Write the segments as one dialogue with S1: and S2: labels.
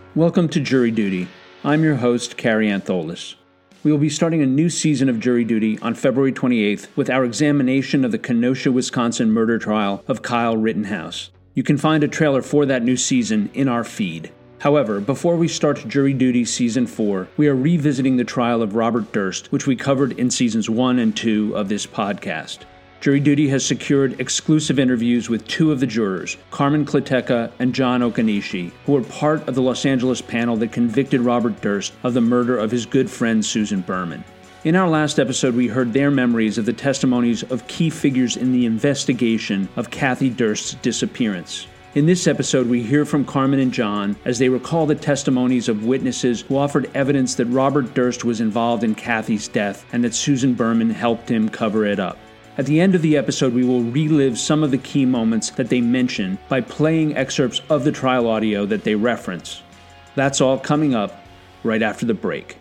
S1: Welcome to Jury Duty. I'm your host, Carrie Antholis. We will be starting a new season of Jury Duty on February 28th with our examination of the Kenosha, Wisconsin murder trial of Kyle Rittenhouse. You can find a trailer for that new season in our feed. However, before we start Jury Duty Season 4, we are revisiting the trial of Robert Durst, which we covered in Seasons 1 and 2 of this podcast. Jury Duty has secured exclusive interviews with two of the jurors, Carmen Klitecka and John Okanishi, who were part of the Los Angeles panel that convicted Robert Durst of the murder of his good friend Susan Berman. In our last episode, we heard their memories of the testimonies of key figures in the investigation of Kathy Durst's disappearance. In this episode, we hear from Carmen and John as they recall the testimonies of witnesses who offered evidence that Robert Durst was involved in Kathy's death and that Susan Berman helped him cover it up. At the end of the episode, we will relive some of the key moments that they mention by playing excerpts of the trial audio that they reference. That's all coming up right after the break.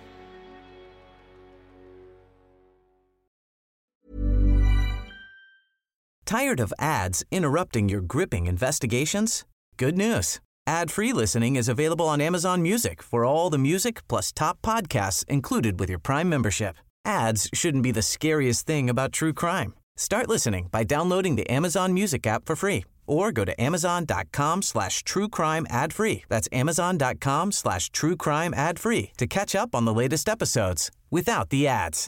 S2: Tired of ads interrupting your gripping investigations? Good news. Ad-free listening is available on Amazon Music for all the music plus top podcasts included with your Prime membership. Ads shouldn't be the scariest thing about true crime. Start listening by downloading the Amazon Music app for free or go to amazon.com/truecrime ad-free. That's amazon.com/truecrime ad-free to catch up on the latest episodes without the ads.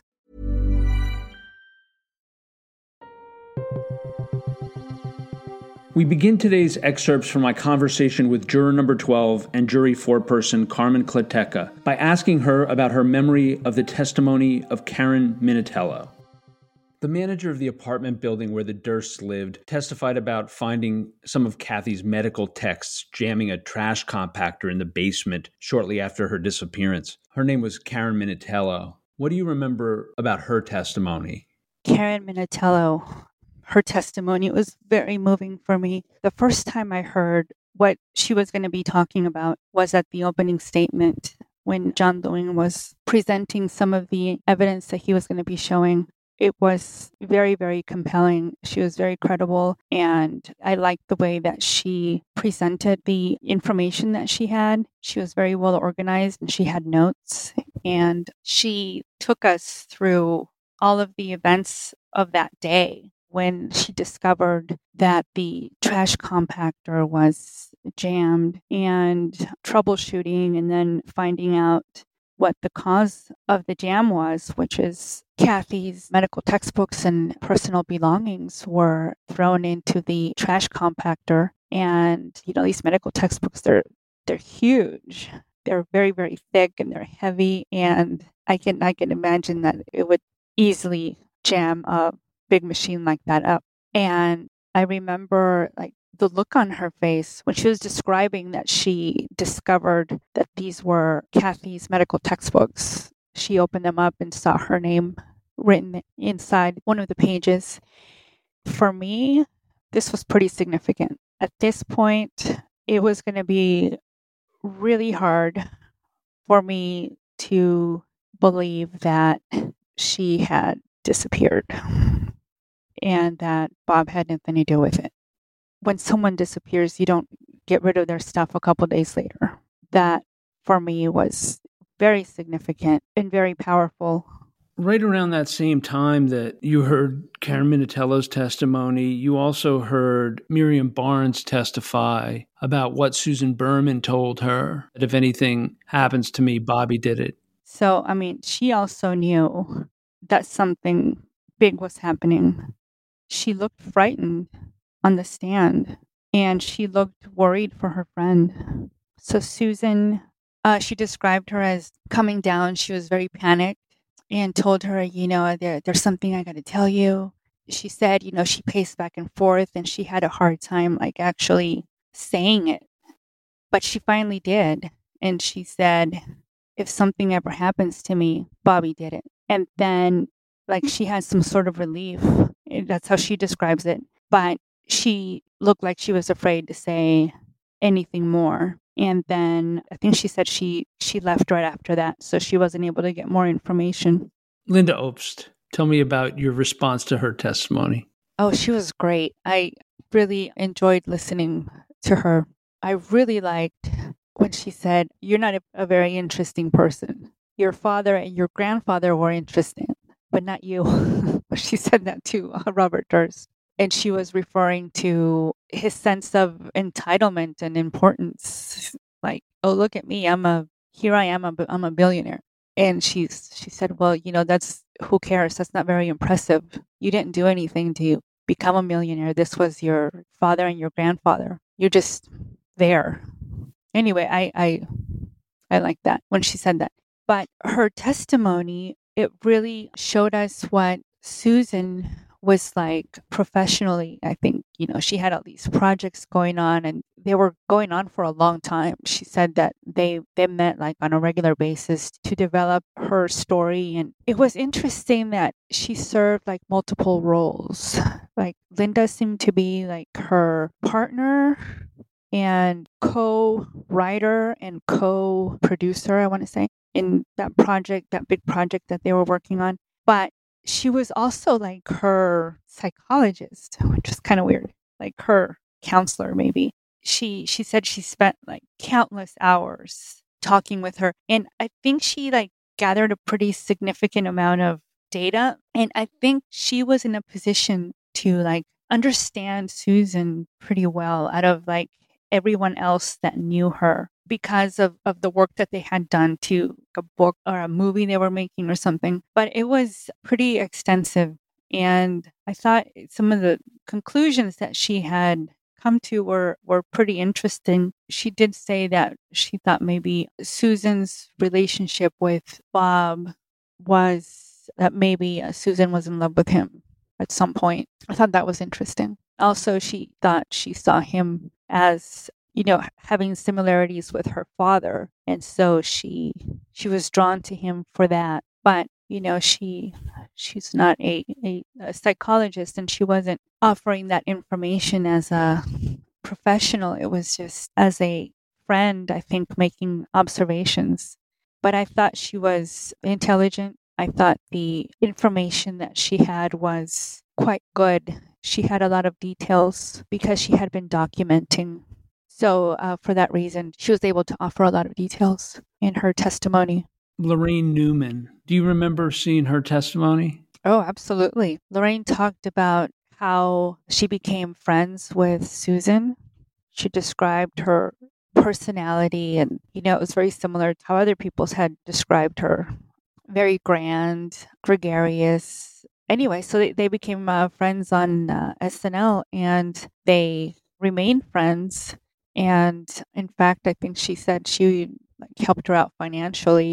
S1: We begin today's excerpts from my conversation with juror number 12 and jury foreperson Carmen Klitecka by asking her about her memory of the testimony of Karen Minatello. The manager of the apartment building where the Dursts lived testified about finding some of Kathy's medical texts jamming a trash compactor in the basement shortly after her disappearance. Her name was Karen Minatello. What do you remember about her testimony?
S3: Karen Minatello, her testimony was very moving for me. The first time I heard what she was going to be talking about was at the opening statement when John Lewing was presenting some of the evidence that he was going to be showing. It was very, very compelling. She was very credible, and I liked the way that she presented the information that she had. She was very well organized, and she had notes, and she took us through all of the events of that day when she discovered that the trash compactor was jammed and troubleshooting and then finding out what the cause of the jam was, which is Kathy's medical textbooks and personal belongings were thrown into the trash compactor. And, these medical textbooks, they're huge. They're very, very thick and they're heavy. And I can imagine that it would easily jam a big machine like that up. And I remember the look on her face when she was describing that she discovered that these were Kathy's medical textbooks. She opened them up and saw her name written inside one of the pages. For me, this was pretty significant. At this point, it was going to be really hard for me to believe that she had disappeared and that Bob had nothing to do with it. When someone disappears, you don't get rid of their stuff a couple days later. That, for me, was very significant and very powerful.
S1: Right around that same time that you heard Karen Minatello's testimony, you also heard Miriam Barnes testify about what Susan Berman told her, that if anything happens to me, Bobby did it.
S3: So, she also knew that something big was happening. She looked frightened on the stand, and she looked worried for her friend. So Susan, she described her as coming down. She was very panicked and told her, there's something I got to tell you. She said, she paced back and forth and she had a hard time actually saying it. But she finally did. And she said, if something ever happens to me, Bobby did it. And then she had some sort of relief. That's how she describes it. But she looked like she was afraid to say anything more. And then I think she said she left right after that, so she wasn't able to get more information.
S1: Linda Obst, tell me about your response to her testimony.
S3: Oh, she was great. I really enjoyed listening to her. I really liked when she said, "You're not a very interesting person. Your father and your grandfather were interesting, but not you." She said that to Robert Durst. And she was referring to his sense of entitlement and importance. Like, oh, look at me. I'm a billionaire. And she said, well, that's, who cares? That's not very impressive. You didn't do anything to become a millionaire. This was your father and your grandfather. You're just there. Anyway, I like that when she said that. But her testimony, it really showed us what Susan was like professionally. I think, she had all these projects going on and they were going on for a long time. She said that they met like on a regular basis to develop her story. And it was interesting that she served like multiple roles. Like Linda seemed to be like her partner and co-writer and co-producer, I want to say, in that big project that they were working on. But she was also like her psychologist, which is kind of weird, like her counselor, maybe. She said she spent like countless hours talking with her. And I think she like gathered a pretty significant amount of data. And I think she was in a position to like understand Susan pretty well out of like everyone else that knew her because of the work that they had done to a book or a movie they were making or something. But it was pretty extensive. And I thought some of the conclusions that she had come to were pretty interesting. She did say that she thought maybe Susan's relationship with Bob was that maybe Susan was in love with him at some point. I thought that was interesting. Also, she thought she saw him as, having similarities with her father. And so she was drawn to him for that. But, she's not a psychologist and she wasn't offering that information as a professional. It was just as a friend, I think, making observations. But I thought she was intelligent. I thought the information that she had was quite good. She had a lot of details because she had been documenting. So for that reason, she was able to offer a lot of details in her testimony.
S1: Laraine Newman, do you remember seeing her testimony?
S3: Oh, absolutely. Laraine talked about how she became friends with Susan. She described her personality and, it was very similar to how other people had described her. Very grand, gregarious. Anyway, so they became friends on SNL and they remained friends. And in fact, I think she said she helped her out financially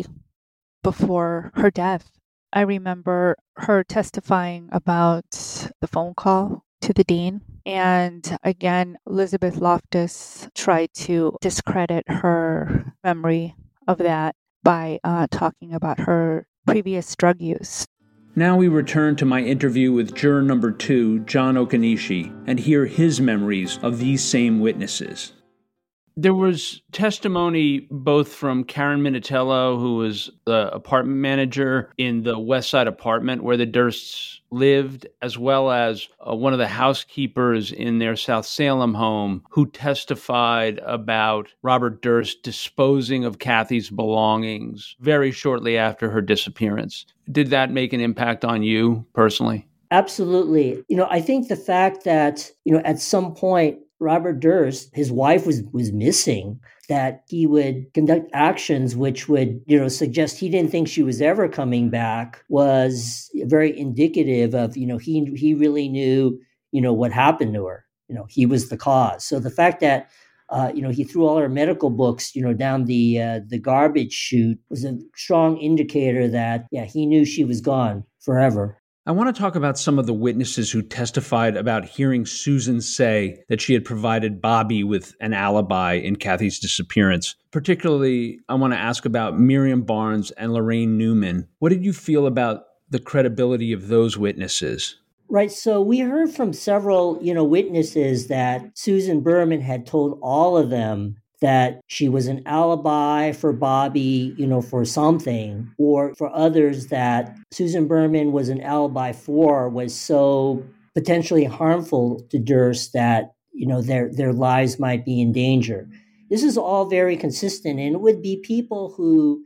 S3: before her death. I remember her testifying about the phone call to the dean. And again, Elizabeth Loftus tried to discredit her memory of that by talking about her previous drug use.
S1: Now we return to my interview with juror number 2, John Okanishi, and hear his memories of these same witnesses. There was testimony both from Karen Minatello, who was the apartment manager in the West Side apartment where the Dursts lived, as well as one of the housekeepers in their South Salem home who testified about Robert Durst disposing of Kathy's belongings very shortly after her disappearance. Did that make an impact on you personally?
S4: Absolutely. I think the fact that, at some point, Robert Durst, his wife was missing, that he would conduct actions which would, suggest he didn't think she was ever coming back was very indicative of, he really knew, what happened to her. He was the cause. So the fact that, he threw all her medical books, down the garbage chute was a strong indicator that, he knew she was gone forever.
S1: I want to talk about some of the witnesses who testified about hearing Susan say that she had provided Bobby with an alibi in Kathy's disappearance. Particularly, I want to ask about Miriam Barnes and Laraine Newman. What did you feel about the credibility of those witnesses?
S4: Right. So we heard from several, witnesses that Susan Berman had told all of them that she was an alibi for Bobby, for something, or for others that Susan Berman was an alibi for was so potentially harmful to Durst that, their lives might be in danger. This is all very consistent. And it would be people who,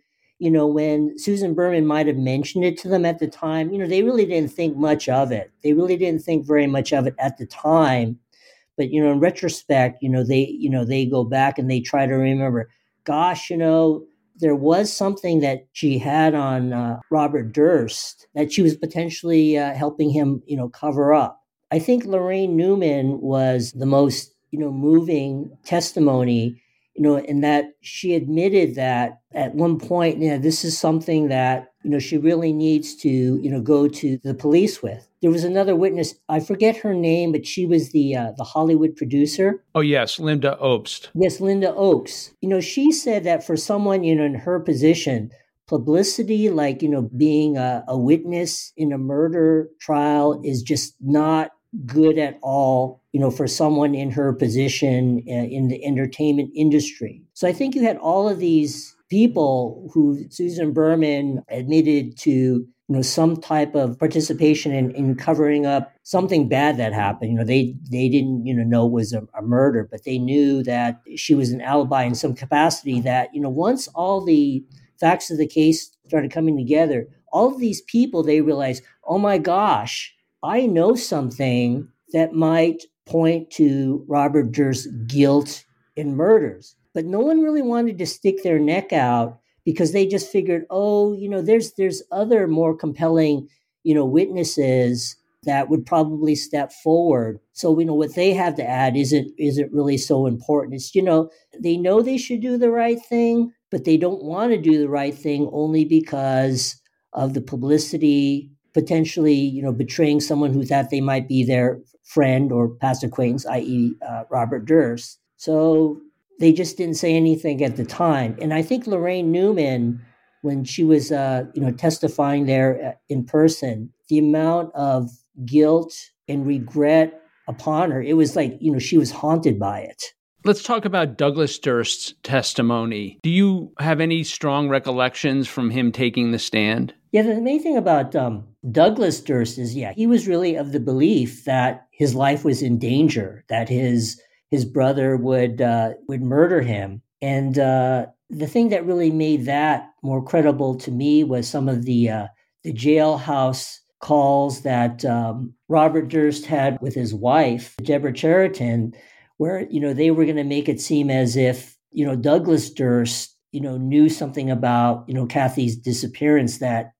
S4: when Susan Berman might have mentioned it to them at the time, they really didn't think much of it. They really didn't think very much of it at the time. But, in retrospect, they go back and they try to remember, gosh, there was something that she had on Robert Durst that she was potentially helping him, cover up. I think Lorraine Newman was the most, moving testimony, in that she admitted that at one point, this is something that, she really needs to, go to the police with. There was another witness, I forget her name, but she was the Hollywood producer.
S1: Oh, yes, Linda Obst.
S4: Yes, Linda Oakes. She said that for someone, in her position, publicity, like, being a witness in a murder trial is just not good at all, for someone in her position in the entertainment industry. So I think you had all of these people who Susan Berman admitted to, some type of participation in covering up something bad that happened. They didn't, know it was a murder, but they knew that she was an alibi in some capacity that, once all the facts of the case started coming together, all of these people, they realized, oh my gosh, I know something that might point to Robert Durst's guilt in murders. But no one really wanted to stick their neck out because they just figured, there's other more compelling, witnesses that would probably step forward. So, what they have to add isn't really so important. It's, they know they should do the right thing, but they don't want to do the right thing only because of the publicity, potentially, betraying someone who thought they might be their friend or past acquaintance, i.e. Robert Durst. So they just didn't say anything at the time. And I think Lorraine Newman, when she was, testifying there in person, the amount of guilt and regret upon her, it was like, she was haunted by it.
S1: Let's talk about Douglas Durst's testimony. Do you have any strong recollections from him taking the stand?
S4: Yeah, the main thing about Douglas Durst is, he was really of the belief that his life was in danger, that his brother would murder him. And the thing that really made that more credible to me was some of the jailhouse calls that Robert Durst had with his wife, Deborah Cheriton, where, they were going to make it seem as if, Douglas Durst, knew something about, Kathy's disappearance, that,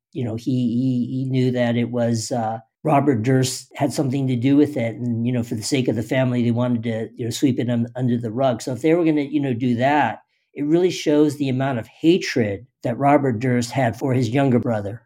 S4: he knew that it was Robert Durst had something to do with it. And, for the sake of the family, they wanted to, sweep it under the rug. So if they were going to, do that, it really shows the amount of hatred that Robert Durst had for his younger brother.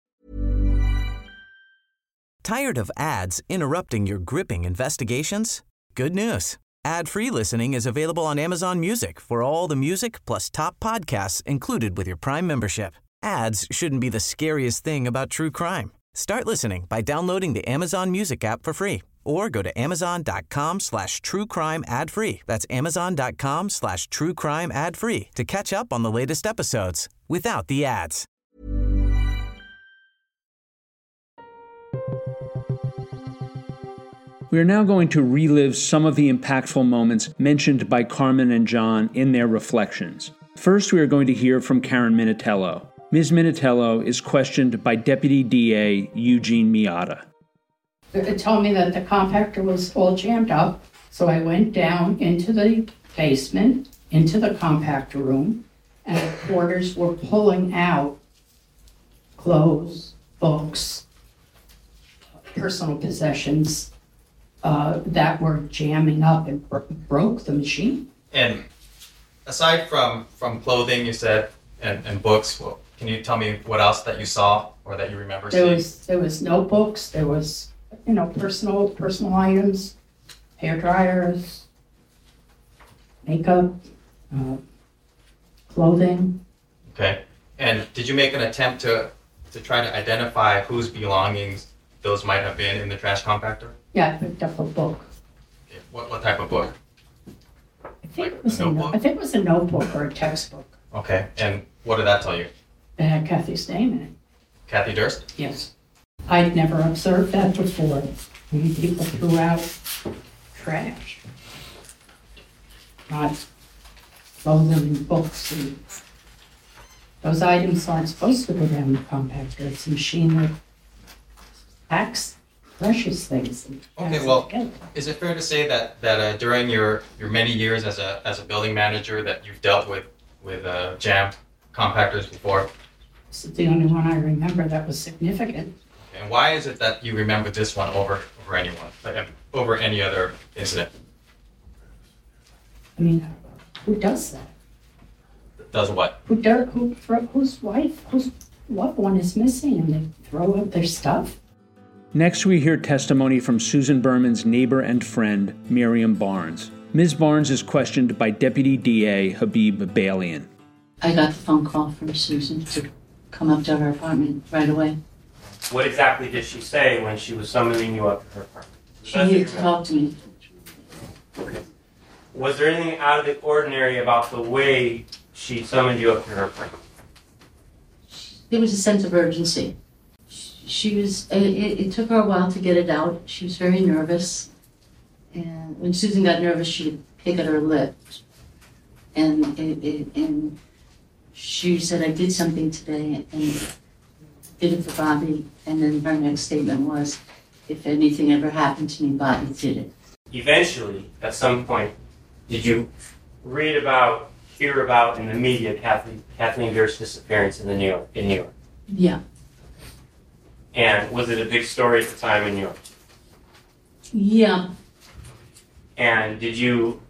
S2: Tired of ads interrupting your gripping investigations? Good news. Ad-free listening is available on Amazon Music for all the music plus top podcasts included with your Prime membership. Ads shouldn't be the scariest thing about true crime. Start listening by downloading the Amazon Music app for free or go to amazon.com/truecrime ad-free. That's amazon.com/truecrime ad-free to catch up on the latest episodes without the ads.
S1: We are now going to relive some of the impactful moments mentioned by Carmen and John in their reflections. First, we are going to hear from Karen Minatello. Ms. Minatello is questioned by Deputy DA Eugene Miata.
S5: It told me that the compactor was all jammed up, so I went down into the basement, into the compactor room, and the porters were pulling out clothes, books, personal possessions that were jamming up and broke the machine.
S6: And aside from clothing, you said, and books, well, can you tell me what else that you saw or that you remember seeing?
S5: There was notebooks, there was, personal items, hair dryers, makeup, clothing.
S6: Okay. And did you make an attempt to try to identify whose belongings those might have been in the trash compactor?
S5: Yeah, I picked up a book.
S6: Okay. What type of book?
S5: I think it was a notebook or a textbook.
S6: Okay. And what did that tell you?
S5: It had Kathy's name in it.
S6: Kathy Durst?
S5: Yes. I'd never observed that before. When people threw out trash. Not clothing and books. And those items aren't supposed to go down the compactor. It's a machine that packs precious things.
S6: Okay, well, is it fair to say that during your many years as a building manager that you've dealt with jammed compactors before?
S5: This is the only one I remember that was significant.
S6: And why is it that you remember this one over anyone, like over any other incident?
S5: I mean, who does that?
S6: Does what?
S5: Whose wife, whose loved one is missing and they throw out their stuff?
S1: Next, we hear testimony from Susan Berman's neighbor and friend, Miriam Barnes. Ms. Barnes is questioned by Deputy DA Habib Balian.
S7: I got the phone call from Susan to come up to her apartment right away.
S8: What exactly did she say when she was summoning you up to her apartment?
S7: She needed to talk to me.
S8: Okay. Was there anything out of the ordinary about the way she summoned you up to her apartment?
S7: There was a sense of urgency. It took her a while to get it out. She was very nervous. And when Susan got nervous, she'd pick at her lip. And she said, I did something today and did it for Bobby. And then her next statement was, if anything ever happened to me, Bobby did it.
S8: Eventually, at some point, did you read about, hear about in the media Kathleen Durst's disappearance in New York?
S7: Yeah.
S8: And was it a big story at the time in New York?
S7: Yeah.
S8: And did you,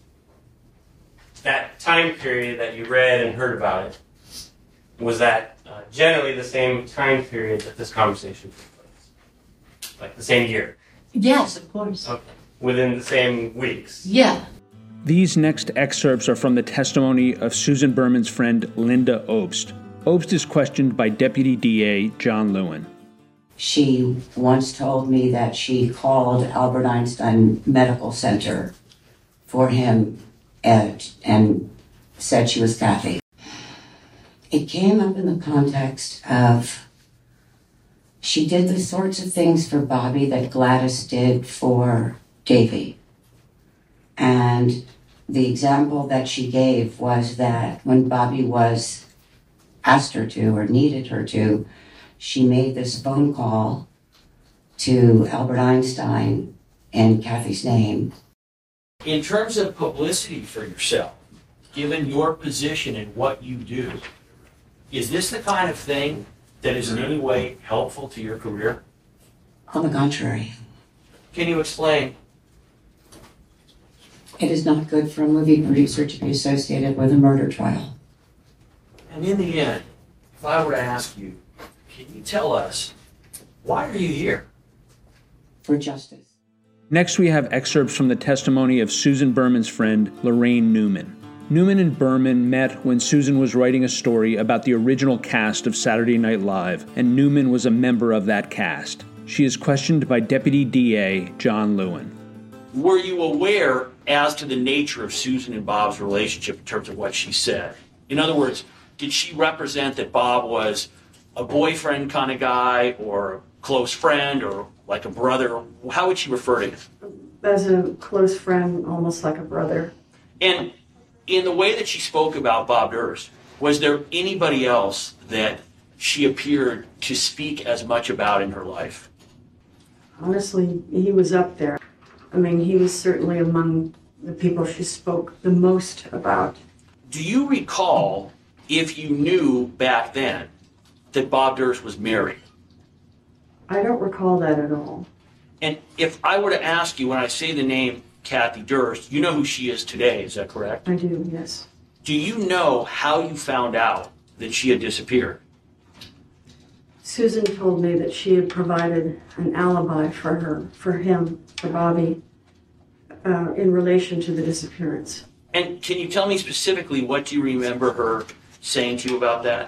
S8: that time period that you read and heard about it, was that generally the same time period that this conversation took place? Like the same year?
S7: Yes, of course.
S8: Okay. Within the same weeks?
S7: Yeah.
S1: These next excerpts are from the testimony of Susan Berman's friend Linda Obst. Obst is questioned by Deputy DA John Lewin.
S9: She once told me that she called Albert Einstein Medical Center for him and said she was Kathy. It came up in the context of she did the sorts of things for Bobby that Gladys did for Davy. And the example that she gave was that when Bobby was asked her to or needed her to, she made this phone call to Albert Einstein in Kathy's name.
S10: In terms of publicity for yourself, given your position and what you do, is this the kind of thing that is in any way helpful to your career?
S9: On the contrary.
S10: Can you explain?
S9: It is not good for a movie producer to be associated with a murder trial.
S10: And in the end, if I were to ask you, can you tell us, why are you here?
S9: For justice.
S1: Next, we have excerpts from the testimony of Susan Berman's friend, Lorraine Newman. Newman and Berman met when Susan was writing a story about the original cast of Saturday Night Live, and Newman was a member of that cast. She is questioned by Deputy DA John Lewin.
S10: Were you aware as to the nature of Susan and Bob's relationship in terms of what she said? In other words, did she represent that Bob was a boyfriend kind of guy or a close friend or like a brother? How would she refer to him?
S11: As a close friend, almost like a brother.
S10: And in the way that she spoke about Bob Durst, was there anybody else that she appeared to speak as much about in her life?
S11: Honestly, he was up there. I mean, he was certainly among the people she spoke the most about.
S10: Do you recall if you knew back then that Bob Durst was married?
S11: I don't recall that at all.
S10: And if I were to ask you, when I say the name Kathy Durst, you know who she is today, is that correct?
S11: I do, yes.
S10: Do you know how you found out that she had disappeared?
S11: Susan told me that she had provided an alibi for him, for Bobby, in relation to the disappearance.
S10: And can you tell me specifically what do you remember her saying to you about that?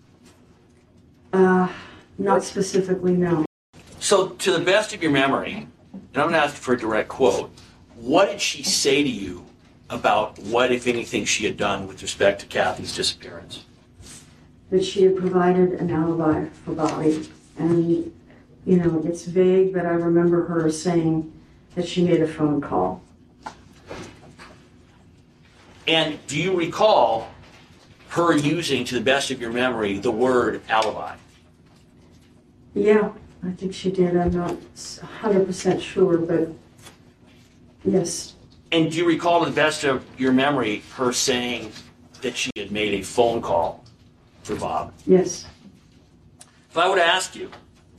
S11: Not specifically, no.
S10: So, to the best of your memory, and I'm going to ask for a direct quote, what did she say to you about what, if anything, she had done with respect to Kathy's disappearance?
S11: That she had provided an alibi for Bobby. And, you know, it's vague, but I remember her saying that she made a phone call.
S10: And do you recall her using, to the best of your memory, the word alibi?
S11: Yeah, I think she did. I'm not 100% sure, but yes.
S10: And do you recall, to the best of your memory, her saying that she had made a phone call for Bob?
S11: Yes.
S10: If I were to ask you,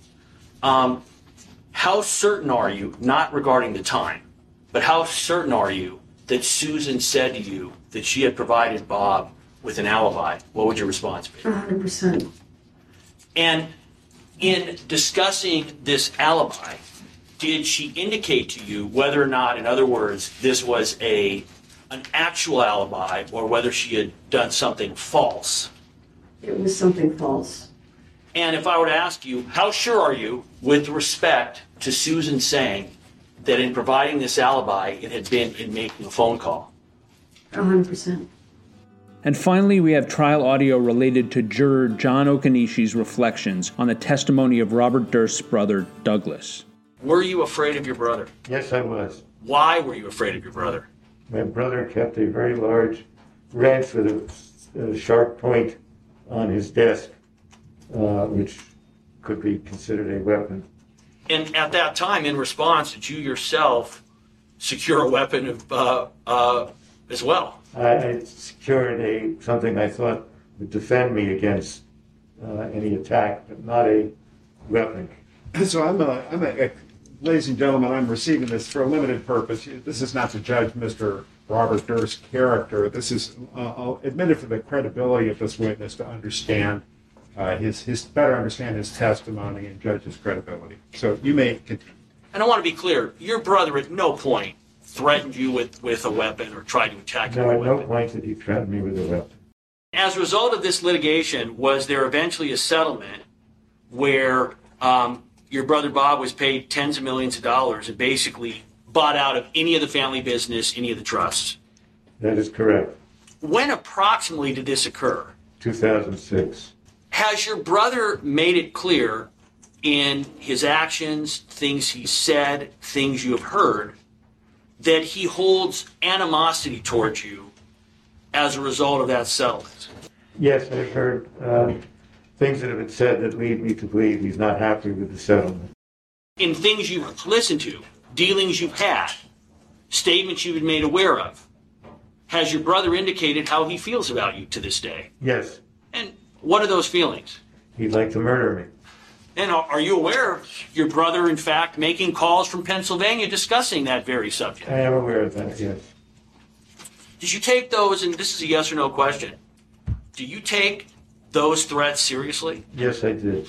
S10: how certain are you, not regarding the time, but how certain are you that Susan said to you that she had provided Bob with an alibi? What would your response be?
S11: 100%.
S10: And in discussing this alibi, did she indicate to you whether or not, in other words, this was an actual alibi or whether she had done something false?
S11: It was something false.
S10: And if I were to ask you, how sure are you with respect to Susan saying that in providing this alibi, it had been in making a phone call?
S11: 100%.
S1: And finally, we have trial audio related to juror John Okanishi's reflections on the testimony of Robert Durst's brother, Douglas.
S10: Were you afraid of your brother?
S12: Yes, I was.
S10: Why were you afraid of your brother?
S12: My brother kept a very large wrench with a sharp point on his desk, which could be considered a weapon.
S10: And at that time, in response, did you yourself secure a weapon as well?
S12: I secured something I thought would defend me against any attack, but not a weapon.
S13: So ladies and gentlemen, I'm receiving this for a limited purpose. This is not to judge Mr. Robert Durst's character. This is admitted for the credibility of this witness to understand better understand his testimony and judge his credibility. So you may continue.
S10: And I want to be clear, your brother at no point threatened you with a weapon or tried to attack you with a weapon.
S12: No, at no point did he threaten me with a weapon.
S10: As a result of this litigation, was there eventually a settlement where your brother Bob was paid tens of millions of dollars and basically bought out of any of the family business, any of the trusts?
S12: That is correct.
S10: When approximately did this occur?
S12: 2006.
S10: Has your brother made it clear in his actions, things he said, things you have heard, that he holds animosity towards you as a result of that settlement?
S12: Yes, I've heard things that have been said that lead me to believe he's not happy with the settlement.
S10: In things you've listened to, dealings you've had, statements you've been made aware of, has your brother indicated how he feels about you to this day?
S12: Yes.
S10: And what are those feelings?
S12: He'd like to murder me.
S10: And are you aware of your brother, in fact, making calls from Pennsylvania discussing that very subject?
S12: I am aware of that, yes.
S10: Did you take those, and this is a yes or no question, do you take those threats seriously?
S12: Yes, I did.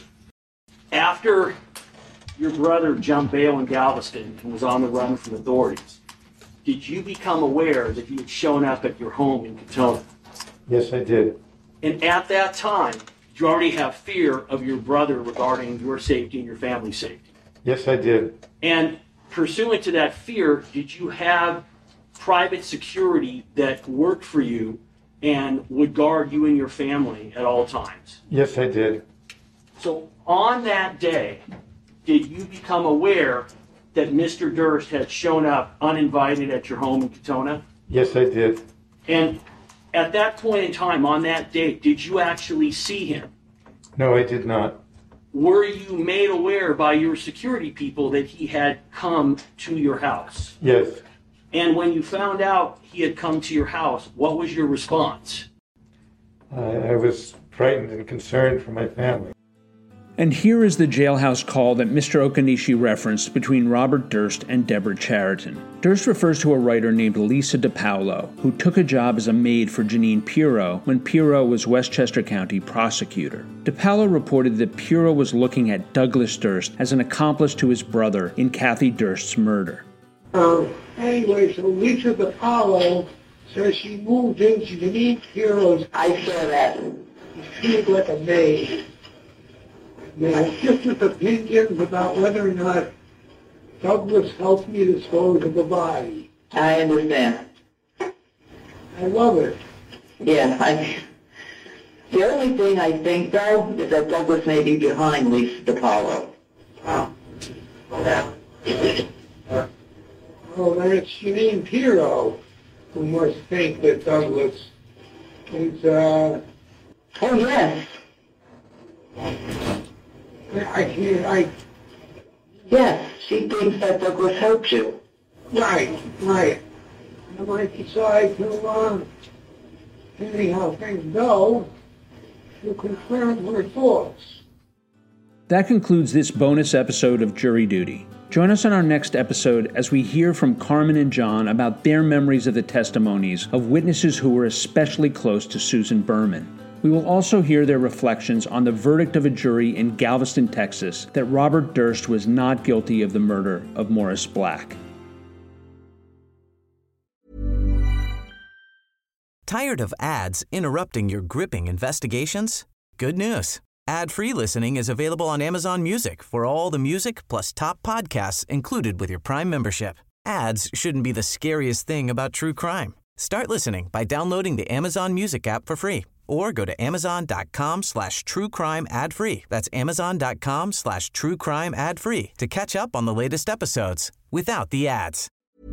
S10: After your brother jumped bail in Galveston and was on the run from authorities, did you become aware that he had shown up at your home in Katona?
S12: Yes, I did.
S10: And at that time, did you already have fear of your brother regarding your safety and your family's safety?
S12: Yes, I did.
S10: And pursuant to that fear, did you have private security that worked for you and would guard you and your family at all times?
S12: Yes, I did.
S10: So on that day, did you become aware that Mr. Durst had shown up uninvited at your home in Katona?
S12: Yes, I did.
S10: And at that point in time, on that date, did you actually see him?
S12: No, I did not.
S10: Were you made aware by your security people that he had come to your house?
S12: Yes.
S10: And when you found out he had come to your house, what was your response?
S12: I was frightened and concerned for my family.
S1: And here is the jailhouse call that Mr. Okanishi referenced between Robert Durst and Deborah Chariton. Durst refers to a writer named Lisa DiPaolo, who took a job as a maid for Janine Pirro when Pirro was Westchester County prosecutor. DiPaolo reported that Pirro was looking at Douglas Durst as an accomplice to his brother in Kathy Durst's murder.
S14: Anyway, so Lisa DiPaolo says she moved into Janine Pirro's.
S9: I saw that.
S14: She looked like a maid. Now, different opinions about whether or not Douglas helped me dispose of the body.
S9: I understand.
S14: I love it.
S9: Yeah, the only thing I think, though, is that Douglas may be behind Lisa DiPaolo.
S14: Wow. Oh, then it's Janine Pirro we must think that Douglas is,
S9: Oh, yes. Yes, she thinks that Douglas helped you.
S14: Right. I might decide to, anyhow things go, to confirm her thoughts.
S1: That concludes this bonus episode of Jury Duty. Join us on our next episode as we hear from Carmen and John about their memories of the testimonies of witnesses who were especially close to Susan Berman. We will also hear their reflections on the verdict of a jury in Galveston, Texas, that Robert Durst was not guilty of the murder of Morris Black.
S2: Tired of ads interrupting your gripping investigations? Good news. Ad-free listening is available on Amazon Music for all the music plus top podcasts included with your Prime membership. Ads shouldn't be the scariest thing about true crime. Start listening by downloading the Amazon Music app for free or go to amazon.com/truecrime ad-free. That's amazon.com/truecrime ad-free to catch up on the latest episodes without the ads.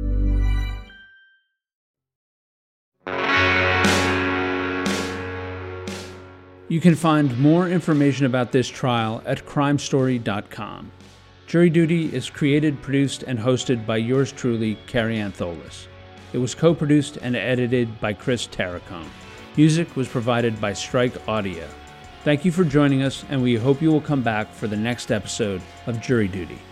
S1: You can find more information about this trial at crimestory.com. Jury Duty is created, produced, and hosted by yours truly, Carrie Antholis. It was co-produced and edited by Chris Terracone. Music was provided by Strike Audio. Thank you for joining us, and we hope you will come back for the next episode of Jury Duty.